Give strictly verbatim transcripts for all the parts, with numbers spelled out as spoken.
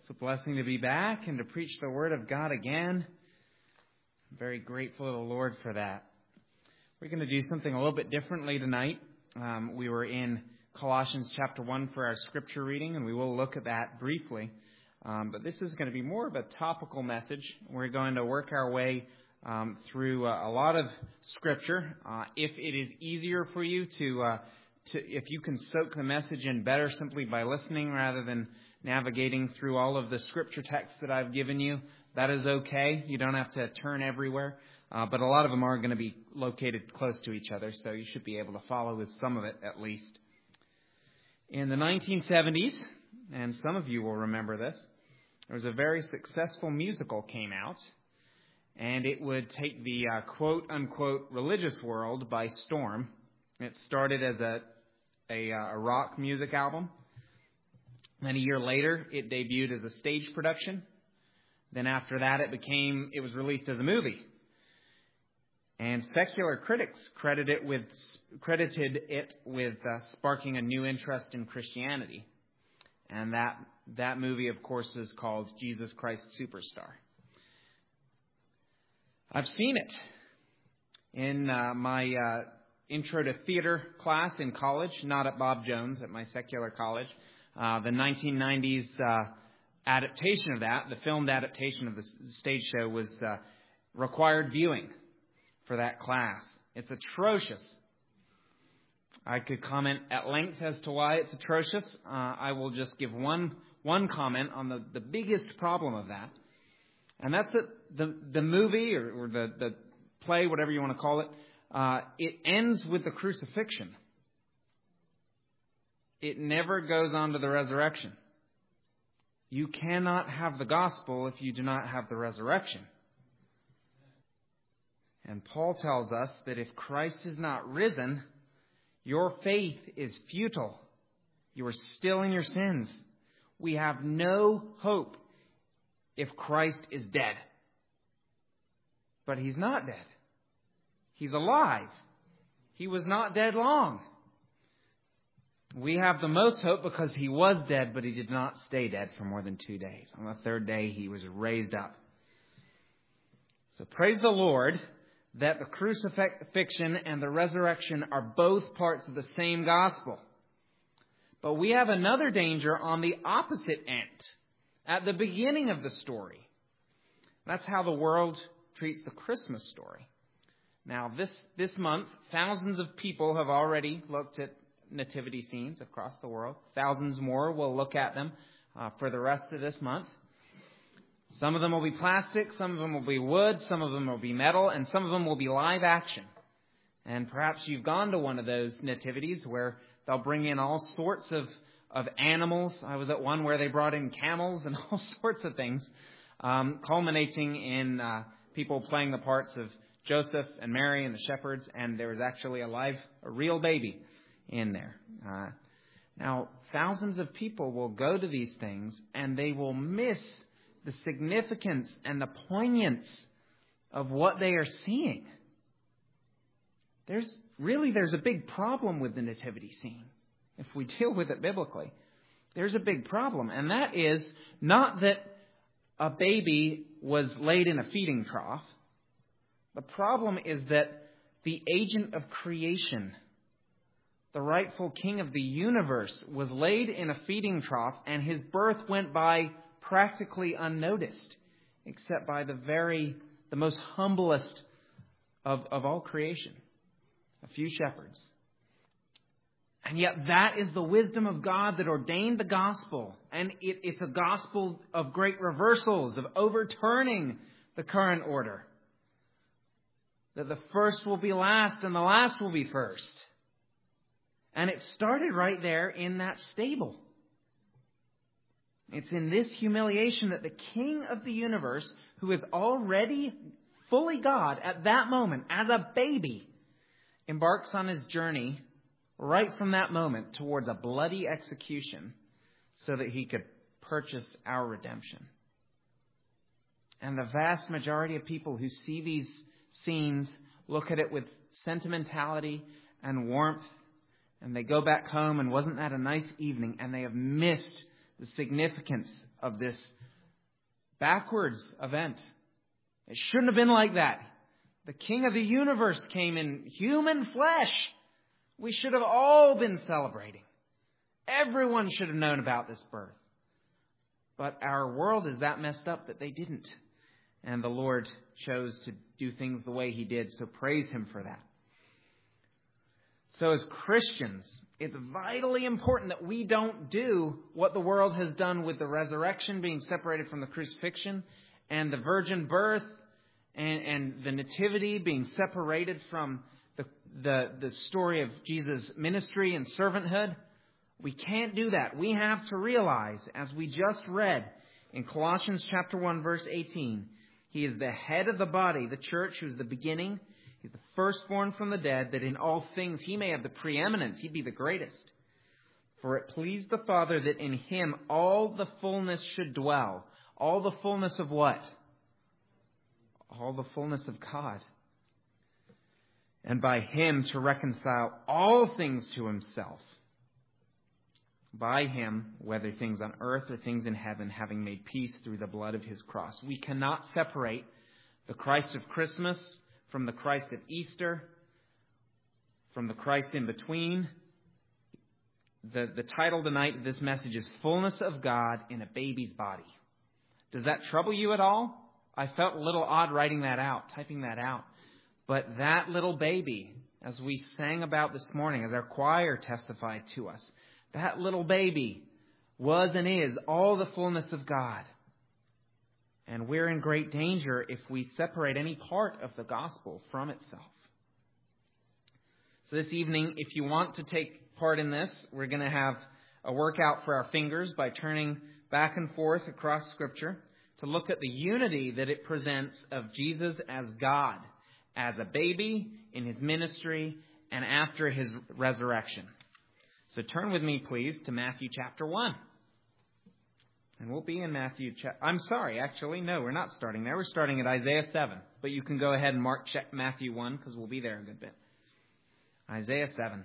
It's a blessing to be back and to preach the Word of God again. I'm very grateful to the Lord for that. We're going to do something a little bit differently tonight. Um, we were in Colossians chapter one for our scripture reading, and we will look at that briefly. Um, but this is going to be more of a topical message. We're going to work our way um, through uh, a lot of scripture. Uh, if it is easier for you to, uh, to, if you can soak the message in better simply by listening rather than navigating through all of the scripture texts that I've given you, that is okay. You don't have to turn everywhere. Uh, but a lot of them are going to be located close to each other, so you should be able to follow with some of it at least. In the nineteen seventies, and some of you will remember this, there was a very successful musical came out, and it would take the uh, quote-unquote religious world by storm. It started as a, a, a rock music album. Then a year later, it debuted as a stage production. Then after that, it became it was released as a movie. And secular critics credit it with, credited it with uh, sparking a new interest in Christianity. And that that movie, of course, is called Jesus Christ Superstar. I've seen it in uh, my uh, intro to theater class in college, not at Bob Jones, at my secular college. Uh, the nineteen nineties uh, adaptation of that, the filmed adaptation of the stage show, was uh, required viewing for that class. It's atrocious. I could comment at length as to why it's atrocious. Uh, I will just give one one comment on the, the biggest problem of that. And that's that the, the movie or, or the, the play, whatever you want to call it, uh, it ends with the crucifixion. It never goes on to the resurrection. You cannot have the gospel if you do not have the resurrection. And Paul tells us that if Christ is not risen, your faith is futile. You are still in your sins. We have no hope if Christ is dead. But he's not dead. He's alive. He was not dead long. We have the most hope because he was dead, but he did not stay dead for more than two days. On the third day, he was raised up. So praise the Lord that the crucifixion and the resurrection are both parts of the same gospel. But we have another danger on the opposite end, at the beginning of the story. That's how the world treats the Christmas story. Now, this, this month, thousands of people have already looked at nativity scenes across the world. Thousands more will look at them uh, for the rest of this month. Some of them will be plastic, some of them will be wood, some of them will be metal, and some of them will be live action. And perhaps you've gone to one of those nativities where they'll bring in all sorts of, of animals. I was at one where they brought in camels and all sorts of things, um, culminating in uh, people playing the parts of Joseph and Mary and the shepherds, and there was actually a live, a real baby in there. Uh, now, thousands of people will go to these things, and they will miss the significance and the poignance of what they are seeing. There's really, there's a big problem with the nativity scene. If we deal with it biblically, there's a big problem. And that is not that a baby was laid in a feeding trough. The problem is that the agent of creation, the rightful king of the universe, was laid in a feeding trough, and his birth went by practically unnoticed, except by the very, the most humblest of, of all creation, a few shepherds. And yet that is the wisdom of God that ordained the gospel. And it, it's a gospel of great reversals, of overturning the current order. That the first will be last and the last will be first. And it started right there in that stable. It's in this humiliation that the King of the universe, who is already fully God at that moment, as a baby, embarks on his journey right from that moment towards a bloody execution so that he could purchase our redemption. And the vast majority of people who see these scenes look at it with sentimentality and warmth, and they go back home and wasn't that a nice evening, and they have missed the significance of this backwards event. It shouldn't have been like that. The King of the universe came in human flesh. We should have all been celebrating. Everyone should have known about this birth. But our world is that messed up that they didn't. And the Lord chose to do things the way He did, so praise Him for that. So as Christians, it's vitally important that we don't do what the world has done with the resurrection being separated from the crucifixion, and the virgin birth and, and the nativity being separated from the, the, the story of Jesus' ministry and servanthood. We can't do that. We have to realize, as we just read in Colossians chapter one, verse eighteen, He is the head of the body, the church, who is the beginning. He's the firstborn from the dead, that in all things He may have the preeminence. He'd be the greatest. For it pleased the Father that in Him all the fullness should dwell. All the fullness of what? All the fullness of God. And by Him to reconcile all things to Himself. By Him, whether things on earth or things in heaven, having made peace through the blood of His cross. We cannot separate the Christ of Christmas from the Christ of Easter, from the Christ in between. The, the title tonight of this message is Fullness of God in a Baby's Body. Does that trouble you at all? I felt a little odd writing that out, typing that out. But that little baby, as we sang about this morning, as our choir testified to us, that little baby was and is all the fullness of God. And we're in great danger if we separate any part of the gospel from itself. So this evening, if you want to take part in this, we're going to have a workout for our fingers by turning back and forth across Scripture to look at the unity that it presents of Jesus as God, as a baby in His ministry and after His resurrection. So turn with me, please, to Matthew chapter one. And we'll be in Matthew chapter... I'm sorry, actually, no, we're not starting there. We're starting at Isaiah seven. But you can go ahead and mark check Matthew one, because we'll be there a good bit. Isaiah seven.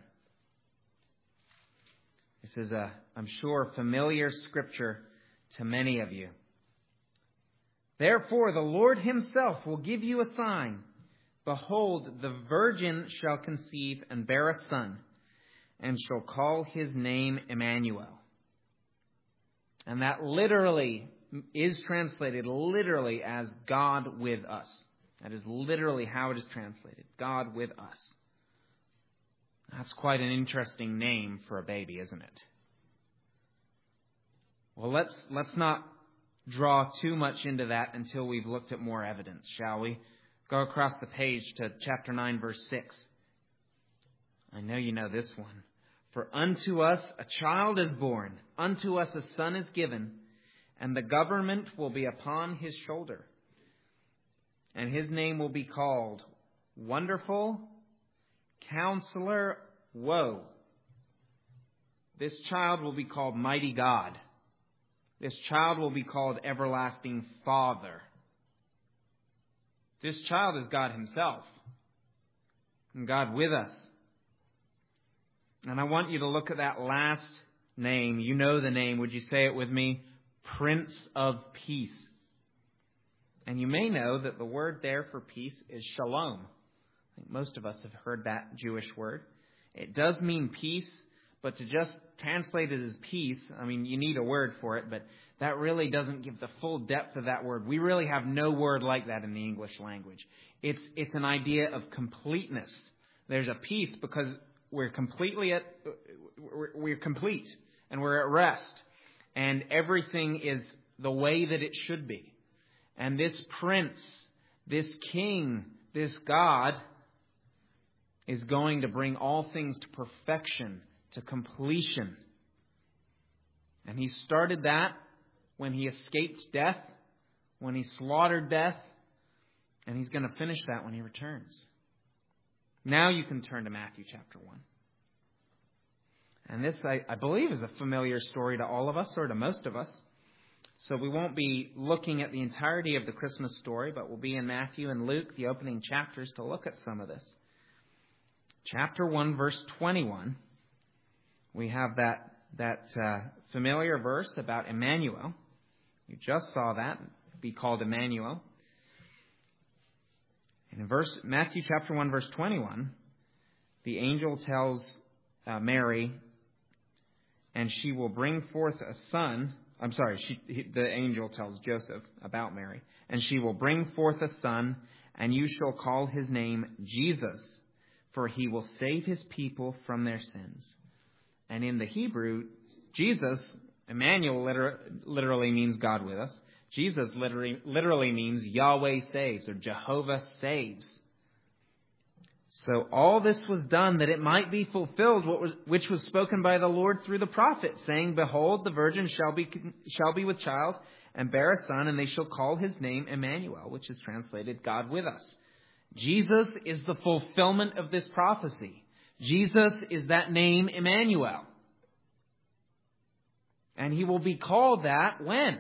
This is a, I'm sure, familiar scripture to many of you. Therefore, the Lord Himself will give you a sign. Behold, the virgin shall conceive and bear a son, and shall call His name Emmanuel. And that literally is translated literally as God with us. That is literally how it is translated. God with us. That's quite an interesting name for a baby, isn't it? Well, let's let's not draw too much into that until we've looked at more evidence, shall we? Go across the page to chapter nine, verse six. I know you know this one. For unto us a child is born, unto us a son is given, and the government will be upon His shoulder. And His name will be called Wonderful, Counselor, Woe. This child will be called Mighty God. This child will be called Everlasting Father. This child is God Himself, and God with us. And I want you to look at that last name. You know the name. Would you say it with me? Prince of Peace. And you may know that the word there for peace is shalom. I think most of us have heard that Jewish word. It does mean peace, but to just translate it as peace, I mean, you need a word for it, but that really doesn't give the full depth of that word. We really have no word like that in the English language. It's, it's an idea of completeness. There's a peace because we're completely at, we're, we're complete and we're at rest, and everything is the way that it should be. And this prince, this king, this God is going to bring all things to perfection, to completion. And He started that when He escaped death, when He slaughtered death, and He's going to finish that when He returns. Now you can turn to Matthew chapter one. And this, I, I believe, is a familiar story to all of us, or to most of us. So we won't be looking at the entirety of the Christmas story, but we'll be in Matthew and Luke, the opening chapters, to look at some of this. Chapter one, verse twenty-one, we have that, that uh, familiar verse about Emmanuel. You just saw that. be called Emmanuel. And in verse Matthew chapter one, verse twenty-one, the angel tells uh, Mary, and she will bring forth a son. I'm sorry, she, he, the angel tells Joseph about Mary. And she will bring forth a son, and you shall call his name Jesus, for he will save his people from their sins. And in the Hebrew, Jesus, Emmanuel liter- literally means God with us. Jesus literally, literally means Yahweh saves, or Jehovah saves. So all this was done that it might be fulfilled, what was, which was spoken by the Lord through the prophet, saying, Behold, the virgin shall be shall be with child, and bear a son, and they shall call his name Emmanuel, which is translated God with us. Jesus is the fulfillment of this prophecy. Jesus is that name Emmanuel. And he will be called that when?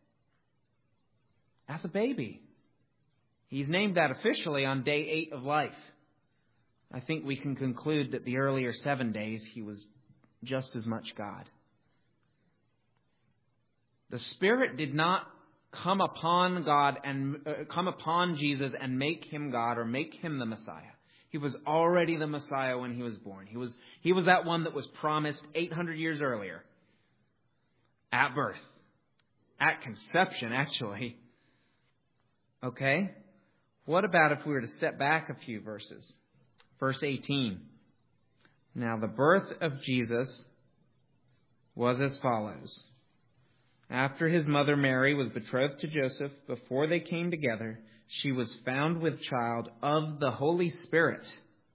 As a baby. He's named that officially on day eight of life. I think we can conclude that the earlier seven days he was just as much God. The Spirit did not come upon God and uh, come upon Jesus and make him God or make him the Messiah. He was already the Messiah when he was born. He was he was that one that was promised eight hundred years earlier. At birth. At conception, actually. Okay? What about if we were to step back a few verses? Verse eighteen. Now the birth of Jesus was as follows. After his mother Mary was betrothed to Joseph, before they came together, she was found with child of the Holy Spirit.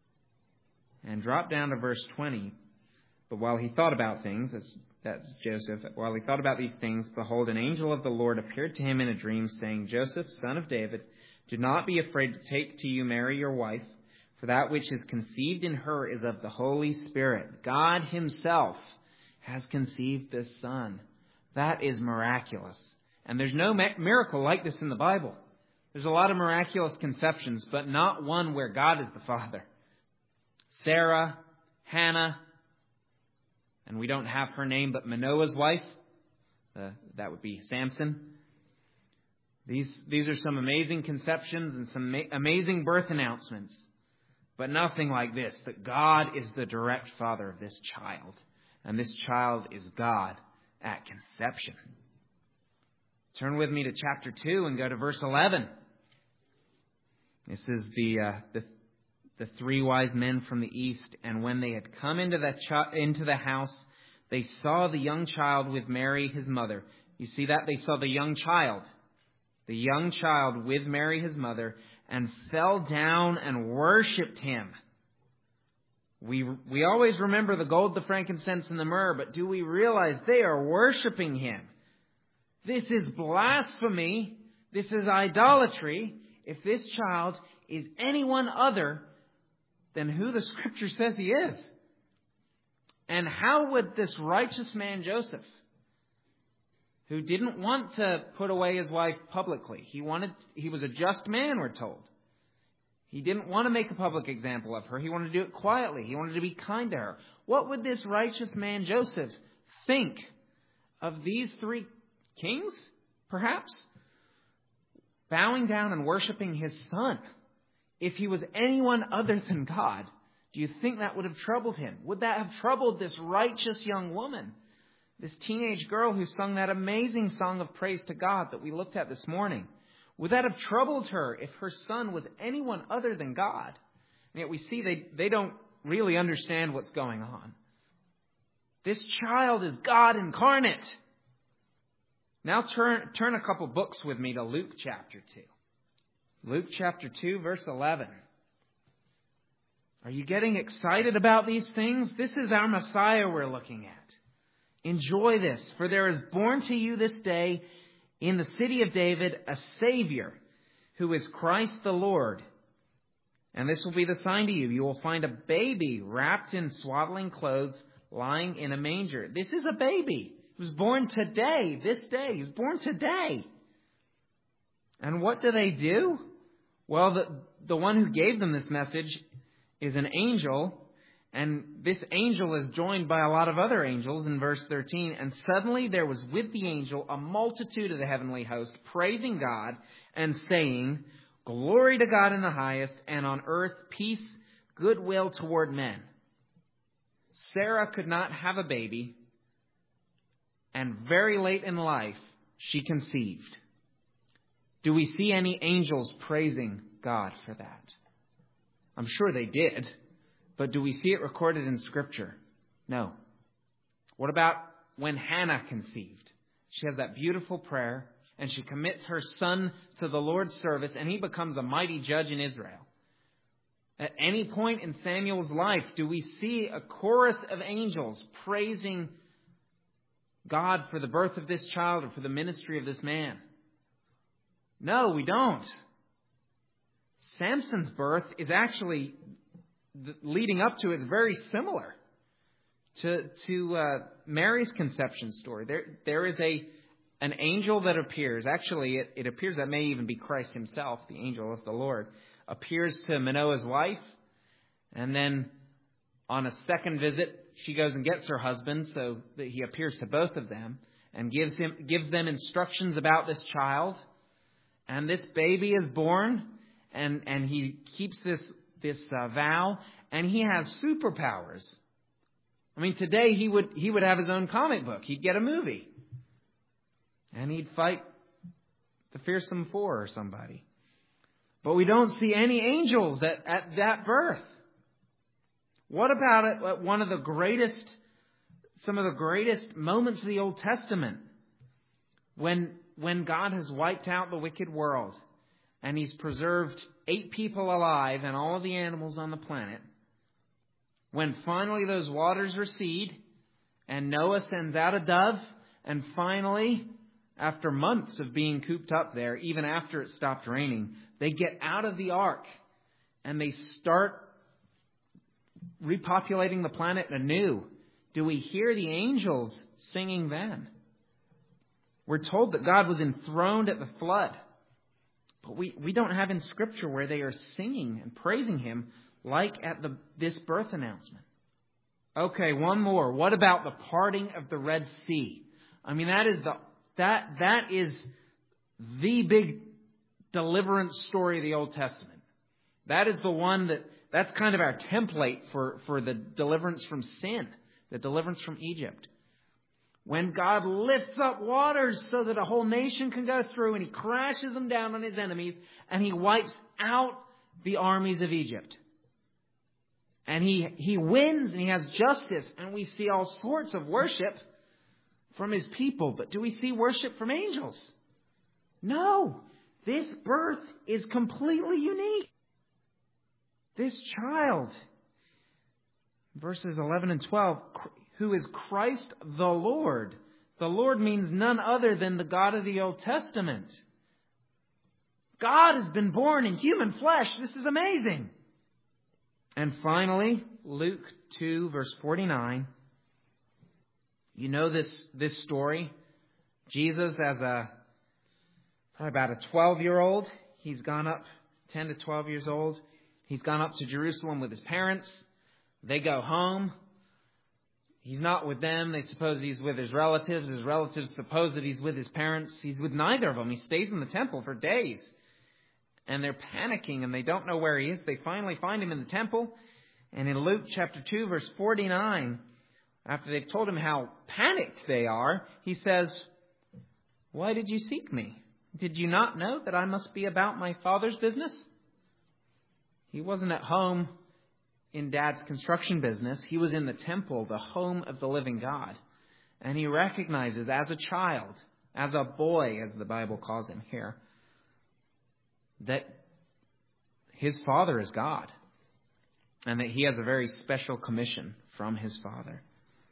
And drop down to verse twenty. But while he thought about things, that's, that's Joseph, while he thought about these things, behold, an angel of the Lord appeared to him in a dream, saying, Joseph, son of David, do not be afraid to take to you Mary your wife, for that which is conceived in her is of the Holy Spirit. God himself has conceived this son. That is miraculous. And there's no miracle like this in the Bible. There's a lot of miraculous conceptions, but not one where God is the Father. Sarah, Hannah, and we don't have her name, but Manoah's wife. Uh, that would be Samson. These, these are some amazing conceptions and some ma- amazing birth announcements. But nothing like this, that God is the direct father of this child. And this child is God at conception. Turn with me to chapter two and go to verse eleven. This is the uh, the, the three wise men from the east. And when they had come into the, ch- into the house, they saw the young child with Mary, his mother. You see that? They saw the young child. The young child with Mary, his mother, and fell down and worshipped him. We we always remember the gold, the frankincense, and the myrrh, but do we realize they are worshiping him? This is blasphemy. This is idolatry. If this child is anyone other than who the Scripture says he is. And how would this righteous man Joseph, who didn't want to put away his wife publicly, he wanted he was a just man, we're told. He didn't want to make a public example of her. He wanted to do it quietly. He wanted to be kind to her. What would this righteous man Joseph think of these three kings, perhaps, bowing down and worshiping his son? If he was anyone other than God, do you think that would have troubled him? Would that have troubled this righteous young woman, this teenage girl who sung that amazing song of praise to God that we looked at this morning? Would that have troubled her if her son was anyone other than God? And yet we see they, they don't really understand what's going on. This child is God incarnate. Now turn, turn a couple books with me to Luke chapter two. Luke chapter two, verse eleven. Are you getting excited about these things? This is our Messiah we're looking at. Enjoy this, for there is born to you this day in the city of David a Savior, who is Christ the Lord. And this will be the sign to you. You will find a baby wrapped in swaddling clothes, lying in a manger. This is a baby. He was born today, this day. He was born today. And what do they do? Well, the, the one who gave them this message is an angel, And this angel is joined by a lot of other angels in verse thirteen. And suddenly there was with the angel a multitude of the heavenly host, praising God and saying, "Glory to God in the highest, and on earth peace, goodwill toward men." Sarah could not have a baby, and very late in life, she conceived. Do we see any angels praising God for that? I'm sure they did. But do we see it recorded in Scripture? No. What about when Hannah conceived? She has that beautiful prayer, and she commits her son to the Lord's service, and he becomes a mighty judge in Israel. At any point in Samuel's life, do we see a chorus of angels praising God for the birth of this child or for the ministry of this man? No, we don't. Samson's birth is actually, leading up to it, is very similar to to uh, Mary's conception story. There there is a an angel that appears. Actually, it, it appears that may even be Christ himself, the angel of the Lord, appears to Manoah's wife, and then on a second visit, she goes and gets her husband, so that he appears to both of them and gives him gives them instructions about this child. And this baby is born, and and he keeps this this uh, vow, and he has superpowers. I mean, today he would he would have his own comic book. He'd get a movie, and he'd fight the Fearsome Four or somebody. But we don't see any angels at, at that birth. What about it at one of the greatest, some of the greatest moments of the Old Testament, when when God has wiped out the wicked world and He's preserved eight people alive and all of the animals on the planet? When finally those waters recede and Noah sends out a dove, and finally, after months of being cooped up there, even after it stopped raining, they get out of the ark and they start repopulating the planet anew. Do we hear the angels singing then? We're told that God was enthroned at the flood. But we, we don't have in Scripture where they are singing and praising Him like at the this birth announcement. Okay, one more. What about the parting of the Red Sea? I mean, that is the that that is the big deliverance story of the Old Testament. That is the one that that's kind of our template for, for the deliverance from sin, the deliverance from Egypt. When God lifts up waters so that a whole nation can go through, and He crashes them down on His enemies, and He wipes out the armies of Egypt. And He, he wins, and He has justice, and we see all sorts of worship from His people. But do we see worship from angels? No. This birth is completely unique. This child, verses eleven and twelve, who is Christ the Lord. The Lord means none other than the God of the Old Testament. God has been born in human flesh. This is amazing. And finally, Luke two, verse forty-nine. You know this, this story. Jesus, as a probably about a twelve-year-old, he's gone up, ten to twelve years old. He's gone up to Jerusalem with his parents. They go home. He's not with them. They suppose he's with his relatives. His relatives suppose that he's with his parents. He's with neither of them. He stays in the temple for days. And they're panicking, and they don't know where he is. They finally find him in the temple. And in Luke chapter two, verse forty-nine, after they've told him how panicked they are, he says, "Why did you seek me? Did you not know that I must be about my Father's business?" He wasn't at home in Dad's construction business. He was in the temple, the home of the living God. And he recognizes as a child, as a boy, as the Bible calls him here, that his Father is God. And that he has a very special commission from his Father.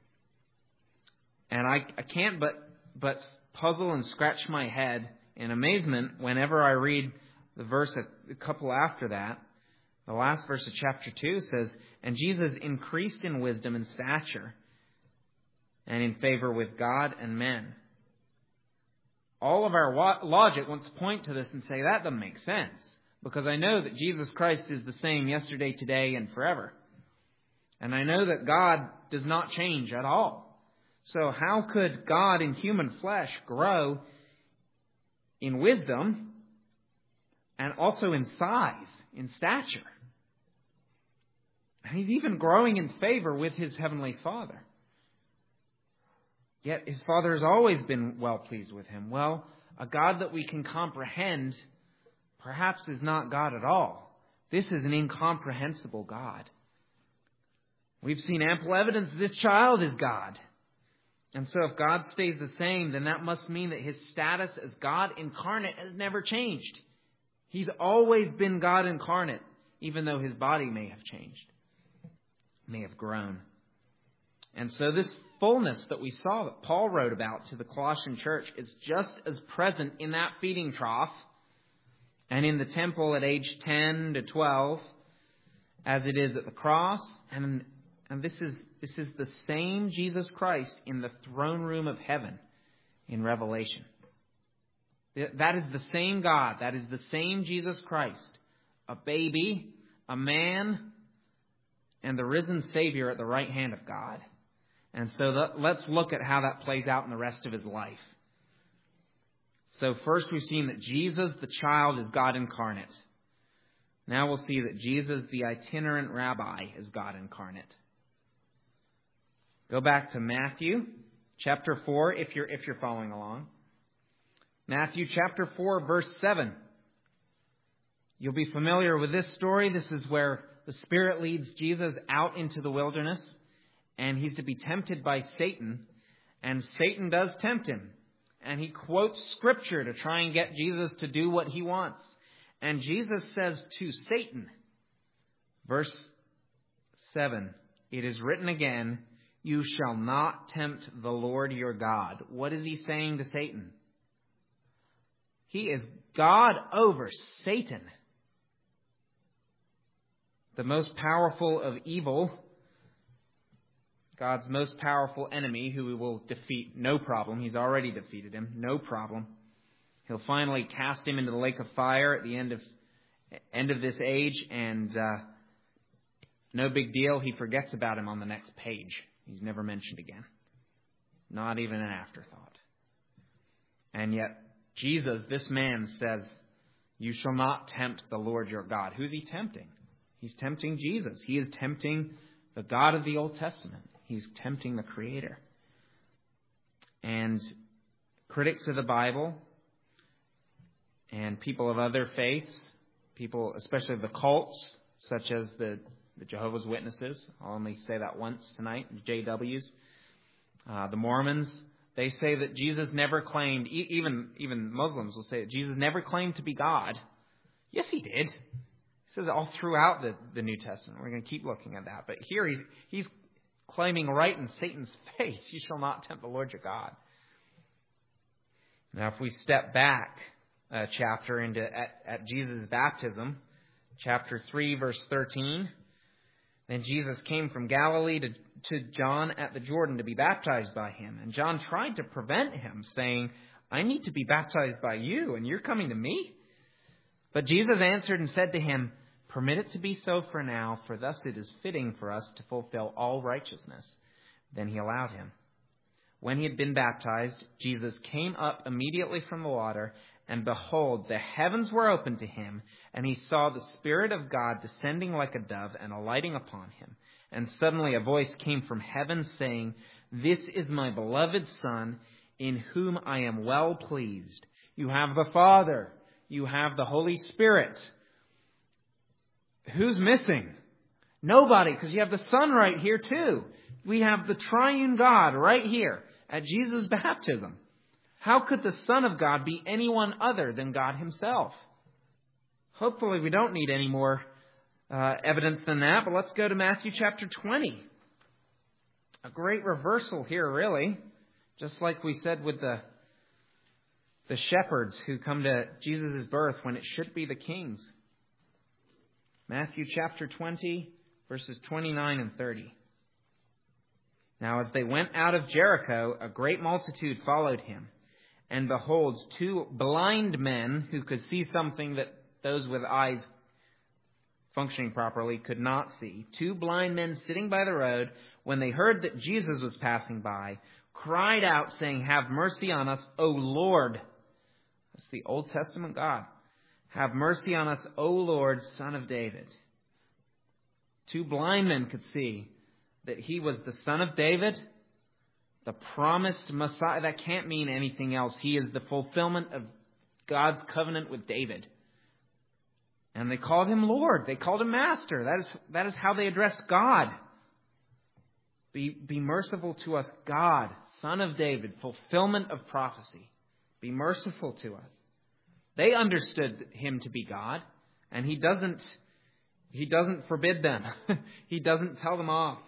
And I, I can't but, but puzzle and scratch my head in amazement whenever I read the verse a, a couple after that. The last verse of chapter two says, "And Jesus increased in wisdom and stature and in favor with God and men." All of our wa- logic wants to point to this and say, that doesn't make sense. Because I know that Jesus Christ is the same yesterday, today, and forever. And I know that God does not change at all. So how could God in human flesh grow in wisdom and also in size, in stature? And He's even growing in favor with His Heavenly Father. Yet His Father has always been well pleased with Him. Well, a God that we can comprehend perhaps is not God at all. This is an incomprehensible God. We've seen ample evidence this child is God. And so if God stays the same, then that must mean that His status as God incarnate has never changed. He's always been God incarnate, even though His body may have changed, may have grown. And so this fullness that we saw that Paul wrote about to the Colossian church is just as present in that feeding trough and in the temple at age ten to twelve as it is at the cross. And, and this is this is the same Jesus Christ in the throne room of heaven in Revelation. That is the same God. That is the same Jesus Christ. A baby, a man, and the risen Savior at the right hand of God. And so that, let's look at how that plays out in the rest of His life. So first we've seen that Jesus, the child, is God incarnate. Now we'll see that Jesus, the itinerant rabbi, is God incarnate. Go back to Matthew chapter four if you're if you're following along. Matthew chapter four, verse seven. You'll be familiar with this story. This is where the Spirit leads Jesus out into the wilderness, and He's to be tempted by Satan. And Satan does tempt Him. And he quotes Scripture to try and get Jesus to do what He wants. And Jesus says to Satan, verse seven, "It is written again, you shall not tempt the Lord your God." What is He saying to Satan? He is God over Satan, the most powerful of evil, God's most powerful enemy, who we will defeat no problem. He's already defeated him, no problem. He'll finally cast him into the lake of fire at the end of end of this age, and uh, no big deal. He forgets about him on the next page. He's never mentioned again. Not even an afterthought. And yet, Jesus, this man, says, "You shall not tempt the Lord your God." Who's He tempting? He's tempting Jesus. He is tempting the God of the Old Testament. He's tempting the Creator. And critics of the Bible and people of other faiths, people, especially the cults, such as the, the Jehovah's Witnesses, I'll only say that once tonight, the J Ws, uh, the Mormons, they say that Jesus never claimed, even, even Muslims will say that Jesus never claimed to be God. Yes, He did. He says all throughout the, the New Testament. We're going to keep looking at that. But here he's, he's claiming right in Satan's face, "You shall not tempt the Lord your God." Now, if we step back a chapter into at, at Jesus' baptism, chapter three, verse thirteen, "Then Jesus came from Galilee to, to John at the Jordan to be baptized by him. And John tried to prevent him, saying, 'I need to be baptized by you, and you're coming to me?' But Jesus answered and said to him, 'Permit it to be so for now, for thus it is fitting for us to fulfill all righteousness.' Then He allowed him. When He had been baptized, Jesus came up immediately from the water, and behold, the heavens were opened to Him, and He saw the Spirit of God descending like a dove and alighting upon Him. And suddenly a voice came from heaven saying, 'This is my beloved Son, in whom I am well pleased.'" You have the Father. You have the Holy Spirit. Who's missing? Nobody, because you have the Son right here too. We have the triune God right here at Jesus' baptism. How could the Son of God be anyone other than God Himself? Hopefully we don't need any more uh, evidence than that, but let's go to Matthew chapter twenty. A great reversal here, really. Just like we said with the, the shepherds who come to Jesus' birth when it should be the kings. Matthew chapter twenty, verses twenty-nine and thirty. "Now as they went out of Jericho, a great multitude followed Him. And behold, two blind men who could see something that those with eyes functioning properly, could not see. Two blind men sitting by the road, when they heard that Jesus was passing by, cried out, saying, "Have mercy on us, O Lord." That's the Old Testament God. "Have mercy on us, O Lord, Son of David." Two blind men could see that he was the Son of David, the promised Messiah. That can't mean anything else. He is the fulfillment of God's covenant with David. And they called him Lord. They called him Master. That is, that is how they addressed God. Be, be merciful to us, God, Son of David, fulfillment of prophecy. Be merciful to us. They understood him to be God, and he doesn't, he doesn't forbid them. He doesn't tell them off.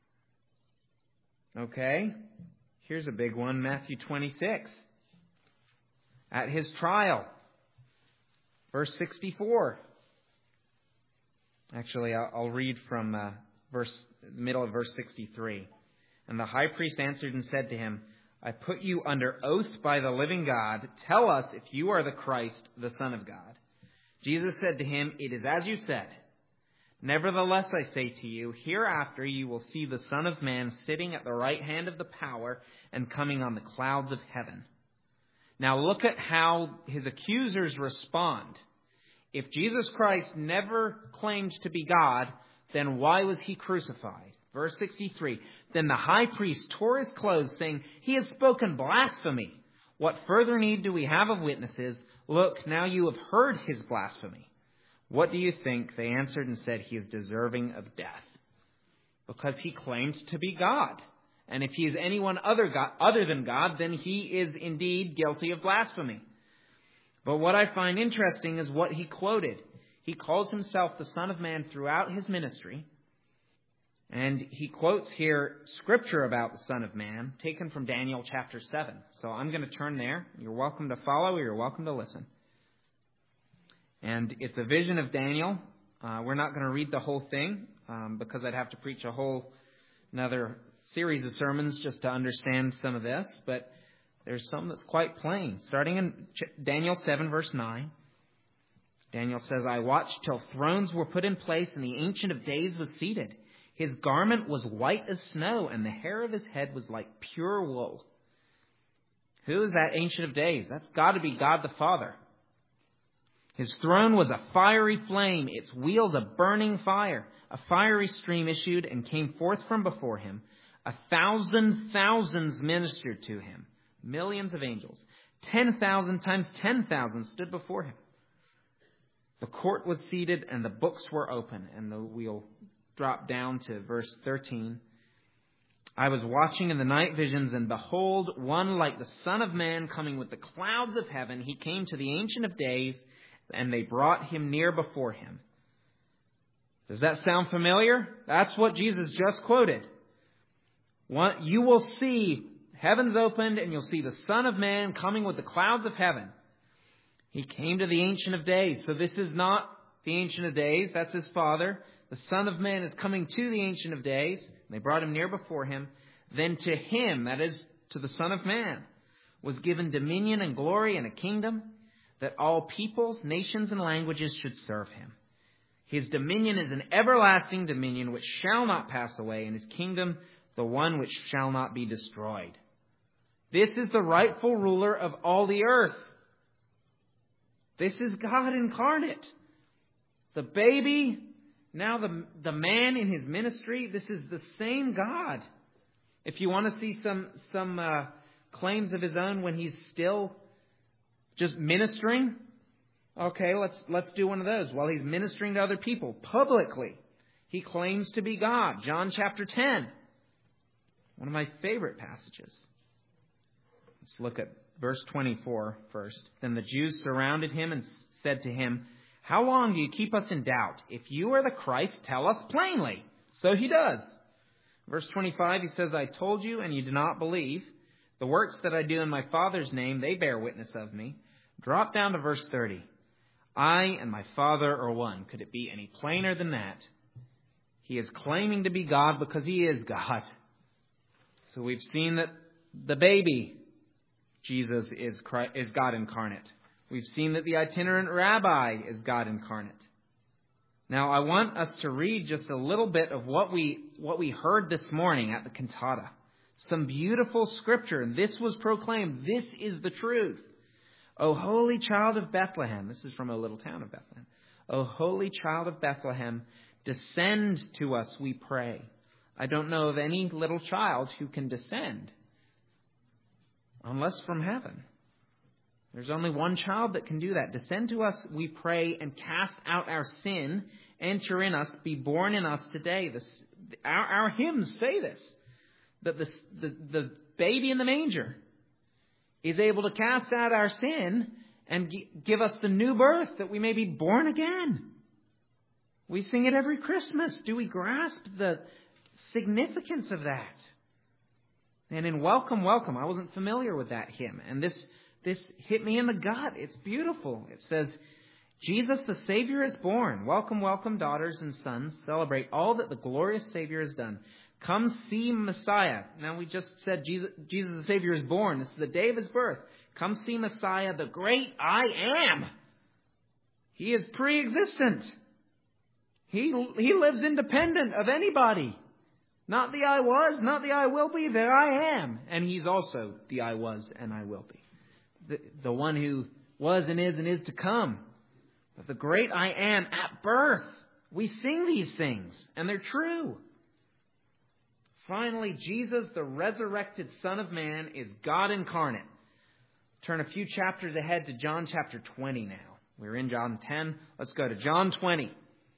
Okay? Here's a big one, Matthew twenty-six. At his trial, verse sixty-four. Actually, I'll, I'll read from uh, verse middle of verse sixty-three. "And the high priest answered and said to him, I put you under oath by the living God. Tell us if you are the Christ, the Son of God. Jesus said to him, It is as you said. Nevertheless, I say to you, hereafter you will see the Son of Man sitting at the right hand of the power and coming on the clouds of heaven." Now look at how his accusers respond. If Jesus Christ never claimed to be God, then why was he crucified? Verse sixty-three, "Then the high priest tore his clothes, saying, He has spoken blasphemy. What further need do we have of witnesses? Look, now you have heard his blasphemy. What do you think?" They answered and said, "He is deserving of death, because he claimed to be God. And if he is anyone other God, other than God, then he is indeed guilty of blasphemy." But what I find interesting is what he quoted. He calls himself the Son of Man throughout his ministry. And he quotes here scripture about the Son of Man, taken from Daniel chapter seven. So I'm going to turn there. You're welcome to follow or you're welcome to listen. And it's a vision of Daniel. Uh, we're not going to read the whole thing um, because I'd have to preach a whole another series of sermons just to understand some of this. But there's some that's quite plain. Starting in Daniel seven, verse nine. Daniel says, "I watched till thrones were put in place and the Ancient of Days was seated. His garment was white as snow, and the hair of his head was like pure wool." Who is that Ancient of Days? That's got to be God the Father. "His throne was a fiery flame, its wheels a burning fire. A fiery stream issued and came forth from before him. A thousand thousands ministered to him, millions of angels. Ten thousand times ten thousand stood before him. The court was seated, and the books were open." And the wheel drop down to verse thirteen. "I was watching in the night visions, and behold, one like the Son of Man coming with the clouds of heaven. He came to the Ancient of Days, and they brought him near before him." Does that sound familiar? That's what Jesus just quoted. One, you will see heavens opened, and you'll see the Son of Man coming with the clouds of heaven. He came to the Ancient of Days. So this is not the Ancient of Days. That's his Father. The Son of Man is coming to the Ancient of Days. They brought him near before him. Then to him, that is, to the Son of Man, was given dominion and glory and a kingdom, that all peoples, nations, and languages should serve him. His dominion is an everlasting dominion which shall not pass away, and his kingdom the one which shall not be destroyed. This is the rightful ruler of all the earth. This is God incarnate. The baby, now the, the man in his ministry, this is the same God. If you want to see some, some uh, claims of his own when he's still just ministering, okay, let's, let's do one of those. While he's ministering to other people publicly, he claims to be God. John chapter ten, one of my favorite passages. Let's look at verse twenty-four first. "Then the Jews surrounded him and said to him, How long do you keep us in doubt? If you are the Christ, tell us plainly." So he does. Verse twenty-five, he says, "I told you, and you do not believe. The works that I do in my Father's name, they bear witness of me." Drop down to verse thirty. "I and my Father are one." Could it be any plainer than that? He is claiming to be God because he is God. So we've seen that the baby, Jesus, is Christ, is God incarnate. We've seen that the itinerant rabbi is God incarnate. Now, I want us to read just a little bit of what we what we heard this morning at the cantata. Some beautiful scripture. And this was proclaimed. This is the truth. O holy child of Bethlehem. This is from a little town of Bethlehem. O holy child of Bethlehem, descend to us, we pray. I don't know of any little child who can descend unless from heaven. There's only one child that can do that. Descend to us, we pray, and cast out our sin. Enter in us, be born in us today. This, our, our hymns say this, that the, the, the baby in the manger is able to cast out our sin and g- give us the new birth that we may be born again. We sing it every Christmas. Do we grasp the significance of that? And in Welcome, Welcome, I wasn't familiar with that hymn. And this this hit me in the gut. It's beautiful. It says, Jesus the Savior is born. Welcome, welcome, daughters and sons. Celebrate all that the glorious Savior has done. Come see Messiah. Now we just said Jesus, Jesus the Savior is born. This is the day of his birth. Come see Messiah, the great I am. He is pre-existent. He, he lives independent of anybody. Not the I was, not the I will be, the I am. And he's also the I was and I will be. The, the one who was and is and is to come. But the great I am at birth. We sing these things, and they're true. Finally, Jesus, the resurrected Son of Man, is God incarnate. Turn a few chapters ahead to John chapter twenty now. We're in John ten. Let's go to John twenty.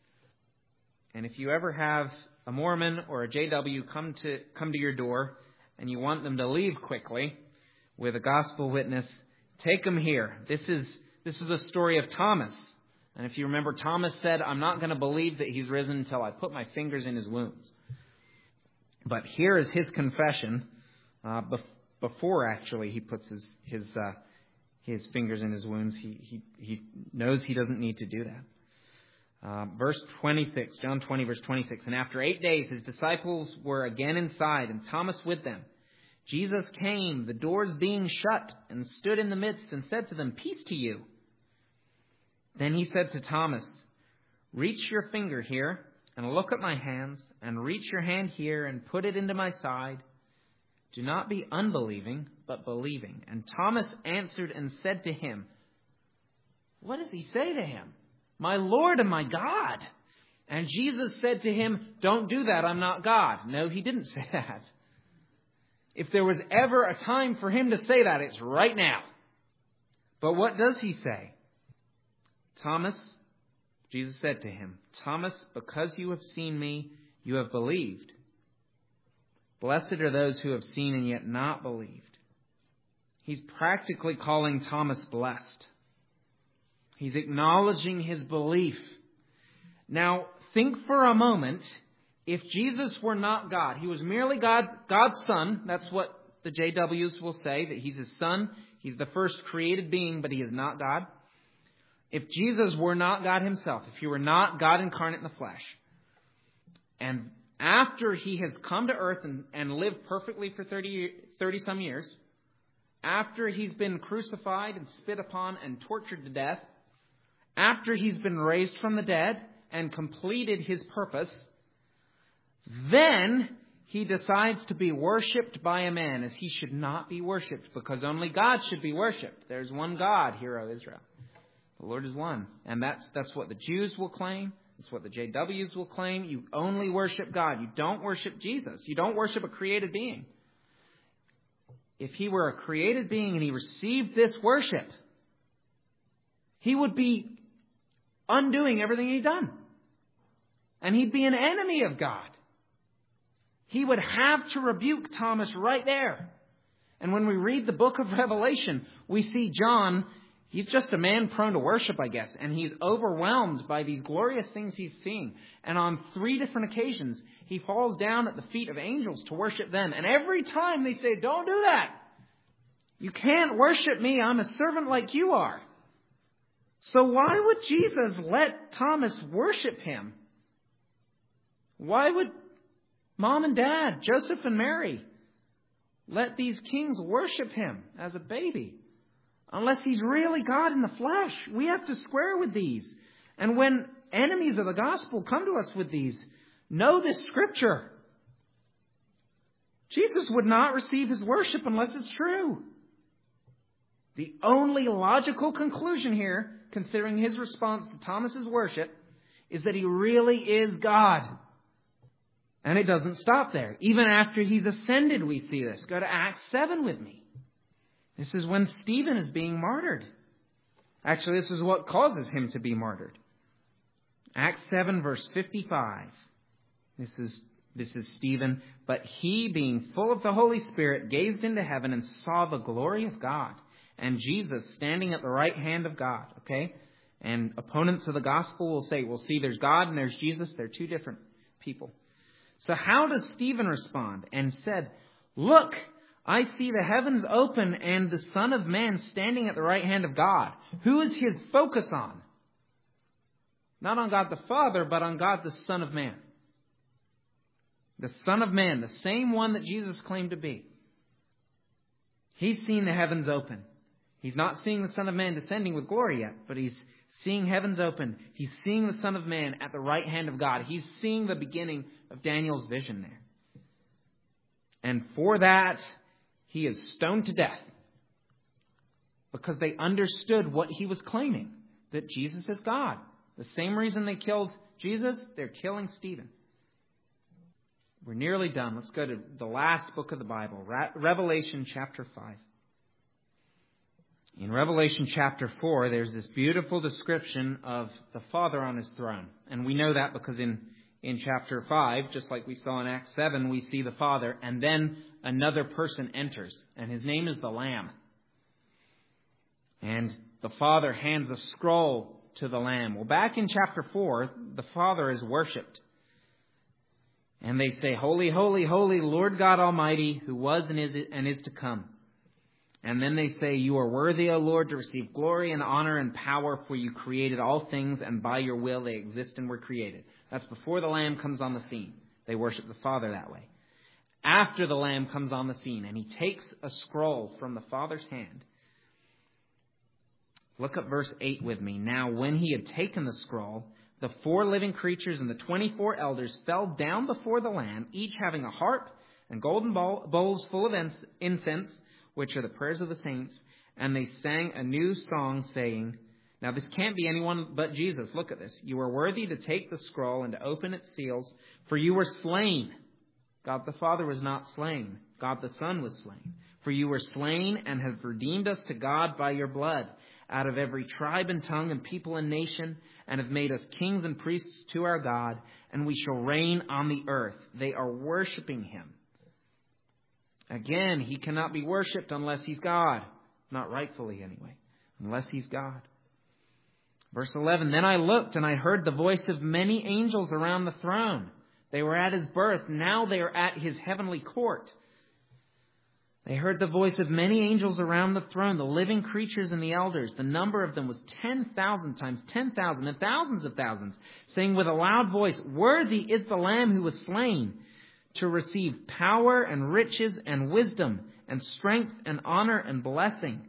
And if you ever have a Mormon or a J W come to come to your door and you want them to leave quickly with a gospel witness, take them here. This is this is the story of Thomas. And if you remember, Thomas said, I'm not going to believe that he's risen until I put my fingers in his wounds. But here is his confession uh, bef- before actually he puts his his uh, his fingers in his wounds. He he he knows he doesn't need to do that. Uh, verse twenty-six, John twenty, verse twenty-six. And after eight days, his disciples were again inside, and Thomas with them. Jesus came, the doors being shut, and stood in the midst, and said to them, Peace to you. Then he said to Thomas, Reach your finger here, and look at my hands, and reach your hand here, and put it into my side. Do not be unbelieving, but believing. And Thomas answered and said to him, What does he say to him? My Lord and my God. And Jesus said to him, Don't do that, I'm not God. No, he didn't say that. If there was ever a time for him to say that, it's right now. But what does he say? Thomas, Jesus said to him, Thomas, because you have seen me, you have believed. Blessed are those who have seen and yet not believed. He's practically calling Thomas blessed. He's acknowledging his belief. Now, think for a moment, if Jesus were not God, he was merely God, God's son. That's what the J Ws will say, that he's his son. He's the first created being, but he is not God. If Jesus were not God himself, if he were not God incarnate in the flesh, and after he has come to earth and, and lived perfectly for thirty, thirty some years, after he's been crucified and spit upon and tortured to death, after he's been raised from the dead and completed his purpose, then he decides to be worshipped by a man as he should not be worshipped, because only God should be worshipped. There's one God, hear O Israel. The Lord is one. And that's that's what the Jews will claim. That's what the J Ws will claim. You only worship God. You don't worship Jesus. You don't worship a created being. If he were a created being and he received this worship, he would be undoing everything he'd done. And he'd be an enemy of God. He would have to rebuke Thomas right there. And when we read the book of Revelation, we see John. He's just a man prone to worship, I guess. And he's overwhelmed by these glorious things he's seeing. And on three different occasions, he falls down at the feet of angels to worship them. And every time they say, Don't do that. You can't worship me. I'm a servant like you are. So why would Jesus let Thomas worship him? Why would Mom and Dad, Joseph and Mary, let these kings worship him as a baby? Unless he's really God in the flesh. We have to square with these. And when enemies of the gospel come to us with these. Know this scripture. Jesus would not receive his worship unless it's true. The only logical conclusion here, considering his response to Thomas's worship, is that he really is God. And it doesn't stop there. Even after he's ascended, we see this. Go to Acts seven with me. This is when Stephen is being martyred. Actually, this is what causes him to be martyred. Acts seven, verse fifty-five. This is, this is Stephen. But he, being full of the Holy Spirit, gazed into heaven and saw the glory of God, and Jesus standing at the right hand of God. Okay? And opponents of the gospel will say, well, see, there's God and there's Jesus. They're two different people. So how does Stephen respond? And said, look, I see the heavens open and the Son of Man standing at the right hand of God. Who is his focus on? Not on God the Father, but on God the Son of Man. The Son of Man, the same one that Jesus claimed to be. He's seen the heavens open. He's not seeing the Son of Man descending with glory yet, but he's seeing heavens open. He's seeing the Son of Man at the right hand of God. He's seeing the beginning of Daniel's vision there. And for that, he is stoned to death. Because they understood what he was claiming, that Jesus is God. The same reason they killed Jesus, they're killing Stephen. We're nearly done. Let's go to the last book of the Bible, Revelation chapter five. In Revelation chapter four, there's this beautiful description of the Father on his throne. And we know that because in, in chapter five, just like we saw in Acts seven, we see the Father, and then another person enters, and his name is the Lamb. And the Father hands a scroll to the Lamb. Well, back in chapter four, the Father is worshipped. And they say, holy, holy, holy, Lord God Almighty, who was and is and is to come. And then they say, you are worthy, O Lord, to receive glory and honor and power, for you created all things, and by your will they exist and were created. That's before the Lamb comes on the scene. They worship the Father that way. After the Lamb comes on the scene, and he takes a scroll from the Father's hand. Look at verse eight with me. Now, when he had taken the scroll, the four living creatures and the twenty-four elders fell down before the Lamb, each having a harp and golden bowls full of incense, which are the prayers of the saints. And they sang a new song, saying, now this can't be anyone but Jesus. Look at this. You are worthy to take the scroll and to open its seals, for you were slain. God the Father was not slain. God the Son was slain. For you were slain and have redeemed us to God by your blood, out of every tribe and tongue and people and nation, and have made us kings and priests to our God, and we shall reign on the earth. They are worshiping him. Again, he cannot be worshipped unless he's God. Not rightfully anyway, unless he's God. Verse eleven, then I looked and I heard the voice of many angels around the throne. They were at his birth. Now they are at his heavenly court. They heard the voice of many angels around the throne, the living creatures and the elders. The number of them was ten thousand times ten thousand and thousands of thousands, saying with a loud voice, worthy is the Lamb who was slain to receive power and riches and wisdom and strength and honor and blessing.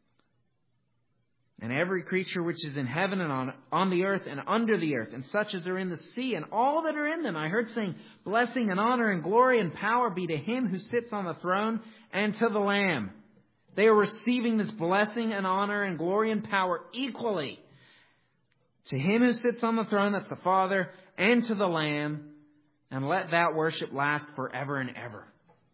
And every creature which is in heaven and on, on the earth and under the earth, and such as are in the sea, and all that are in them, I heard saying, blessing and honor and glory and power be to him who sits on the throne and to the Lamb. They are receiving this blessing and honor and glory and power equally. To him who sits on the throne, that's the Father, and to the Lamb, and let that worship last forever and ever.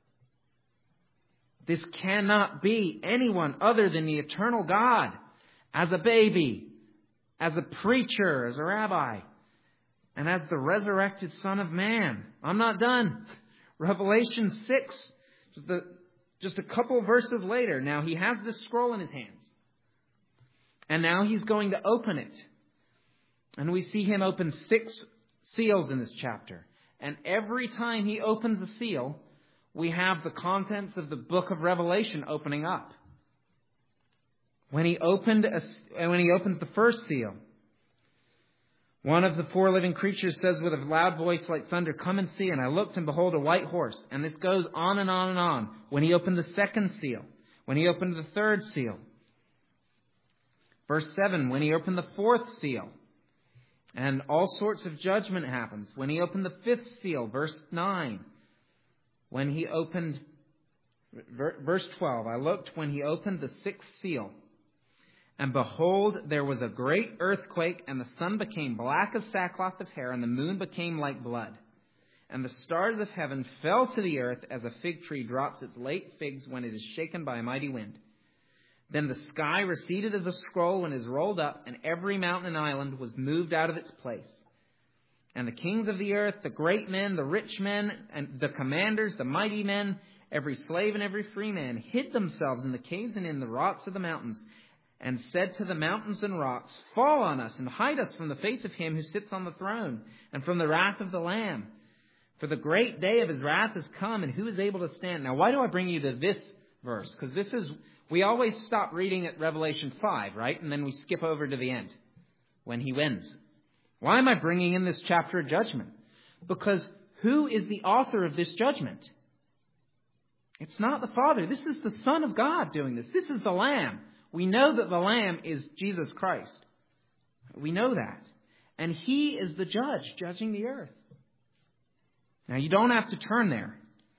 This cannot be anyone other than the eternal God. As a baby, as a preacher, as a rabbi, and as the resurrected Son of Man. I'm not done. Revelation six, just, the, just a couple of verses later. Now he has this scroll in his hands. And now he's going to open it. And we see him open six seals in this chapter. And every time he opens a seal, we have the contents of the book of Revelation opening up. When he opened, a, when he opens the first seal, one of the four living creatures says with a loud voice like thunder, come and see. And I looked and behold a white horse. And this goes on and on and on. When he opened the second seal, when he opened the third seal. Verse seven, when he opened the fourth seal. And all sorts of judgment happens. When he opened the fifth seal, verse nine. When he opened, verse twelve, I looked when he opened the sixth seal. And behold, there was a great earthquake, and the sun became black as sackcloth of hair, and the moon became like blood. And the stars of heaven fell to the earth as a fig tree drops its late figs when it is shaken by a mighty wind. Then the sky receded as a scroll and is rolled up, and every mountain and island was moved out of its place. And the kings of the earth, the great men, the rich men, and the commanders, the mighty men, every slave and every free man, hid themselves in the caves and in the rocks of the mountains, and said to the mountains and rocks, fall on us and hide us from the face of him who sits on the throne, and from the wrath of the Lamb. For the great day of his wrath has come, and who is able to stand? Now, why do I bring you to this verse? Because this is, we always stop reading at Revelation five, right? And then we skip over to the end, when he wins. Why am I bringing in this chapter of judgment? Because who is the author of this judgment? It's not the Father. This is the Son of God doing this. This is the Lamb. We know that the Lamb is Jesus Christ. We know that. And he is the judge, judging the earth. Now, you don't have to turn there.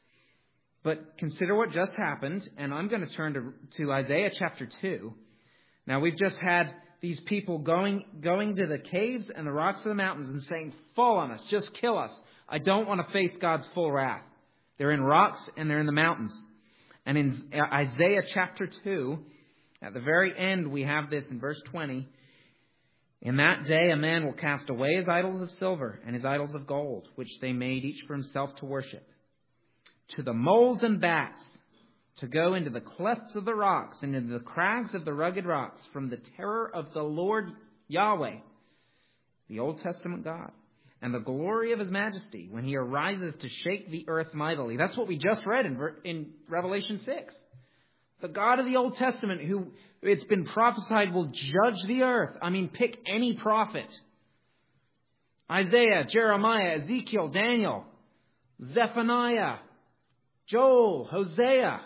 But consider what just happened. And I'm going to turn to, to Isaiah chapter two. Now, we've just had these people going, going to the caves and the rocks of the mountains and saying, fall on us, just kill us. I don't want to face God's full wrath. They're in rocks and they're in the mountains. And in Isaiah chapter two, at the very end, we have this in verse twenty. In that day, a man will cast away his idols of silver and his idols of gold, which they made each for himself to worship. To the moles and bats, to go into the clefts of the rocks and into the crags of the rugged rocks, from the terror of the Lord Yahweh, the Old Testament God, and the glory of his majesty, when he arises to shake the earth mightily. That's what we just read in, in Revelation six. The God of the Old Testament, who it's been prophesied will judge the earth. I mean, pick any prophet. Isaiah, Jeremiah, Ezekiel, Daniel, Zephaniah, Joel, Hosea.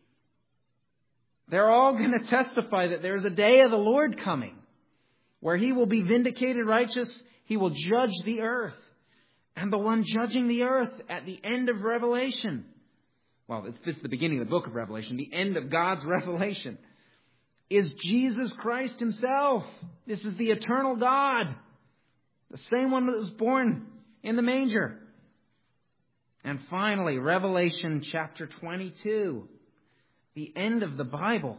They're all going to testify that there's a day of the Lord coming where he will be vindicated righteous. He will judge the earth. And the one judging the earth at the end of Revelation, well, this is the beginning of the book of Revelation, the end of God's revelation, is Jesus Christ himself. This is the eternal God, the same one that was born in the manger. And finally, Revelation chapter twenty-two, the end of the Bible.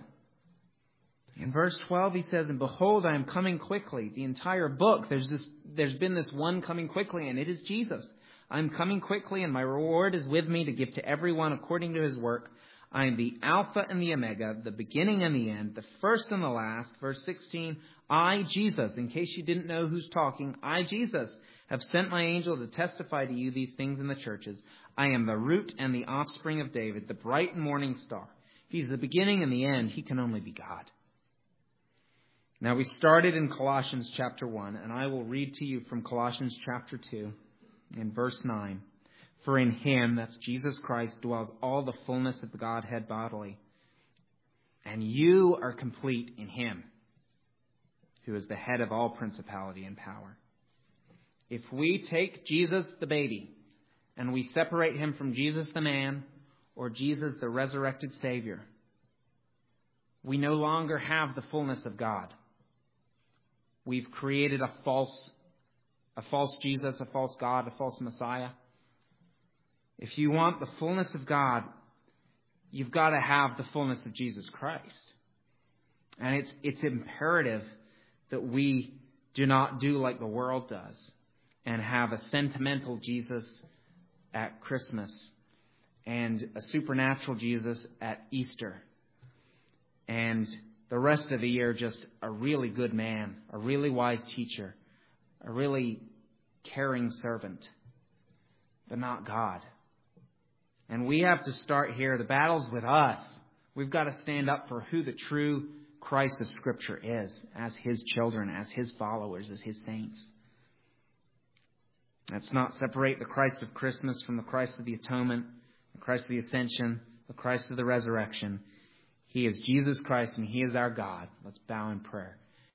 In verse twelve, he says, and behold, I am coming quickly. The entire book, there's this, there's been this one coming quickly, and it is Jesus. I am coming quickly, and my reward is with me to give to everyone according to his work. I am the Alpha and the Omega, the beginning and the end, the first and the last. Verse sixteen, I, Jesus, in case you didn't know who's talking, I, Jesus, have sent my angel to testify to you these things in the churches. I am the root and the offspring of David, the bright and morning star. If he's the beginning and the end, he can only be God. Now, we started in Colossians chapter one, and I will read to you from Colossians chapter two. In verse nine, for in him, that's Jesus Christ, dwells all the fullness of the Godhead bodily. And you are complete in him, who is the head of all principality and power. If we take Jesus the baby, and we separate him from Jesus the man, or Jesus the resurrected Savior, we no longer have the fullness of God. We've created a false A false Jesus, a false God, a false Messiah. If you want the fullness of God, you've got to have the fullness of Jesus Christ. And it's it's imperative that we do not do like the world does and have a sentimental Jesus at Christmas and a supernatural Jesus at Easter. And the rest of the year, just a really good man, a really wise teacher, a really caring servant, but not God. And we have to start here. The battle's with us. We've got to stand up for who the true Christ of Scripture is, as his children, as his followers, as his saints. Let's not separate the Christ of Christmas from the Christ of the atonement, the Christ of the ascension, the Christ of the resurrection. He is Jesus Christ and he is our God. Let's bow in prayer.